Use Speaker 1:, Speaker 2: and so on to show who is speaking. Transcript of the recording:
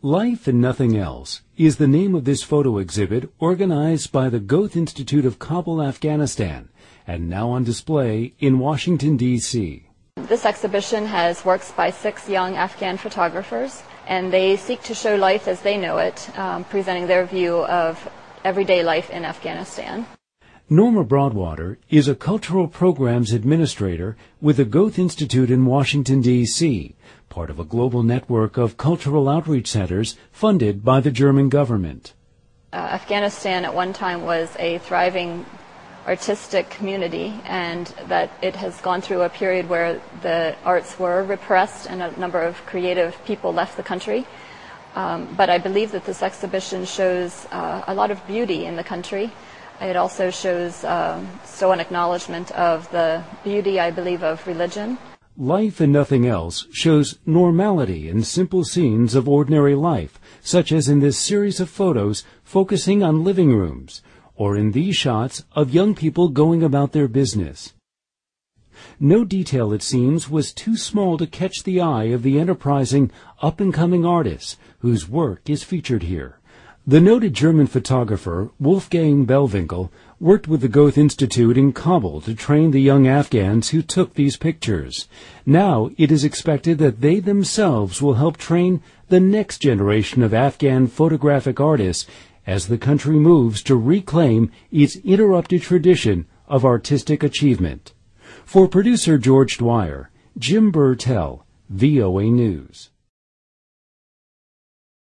Speaker 1: Life and Nothing Else is the name of this photo exhibit organized by the Goethe Institute of Kabul, Afghanistan, and now on display in Washington, D.C.
Speaker 2: This exhibition has works by 6 young Afghan photographers, and they seek to show life as they know it, presenting their view of everyday life in Afghanistan.
Speaker 1: Norma Broadwater is a cultural programs administrator with the Goethe Institute in Washington, D.C., part of a global network of cultural outreach centers funded by the German government.
Speaker 2: Afghanistan at one time was a thriving artistic community, and that it has gone through a period where the arts were repressed and a number of creative people left the country. But I believe that this exhibition shows a lot of beauty in the country. It also shows so an acknowledgement of the beauty, I believe, of religion.
Speaker 1: Life and Nothing Else shows normality and simple scenes of ordinary life, such as in this series of photos focusing on living rooms, or in these shots of young people going about their business. No detail, it seems, was too small to catch the eye of the enterprising, up-and-coming artists whose work is featured here. The noted German photographer Wolfgang Bellwinkel worked with the Goethe Institute in Kabul to train the young Afghans who took these pictures. Now it is expected that they themselves will help train the next generation of Afghan photographic artists as the country moves to reclaim its interrupted tradition of artistic achievement. For producer George Dwyer, Jim Burtell, VOA News.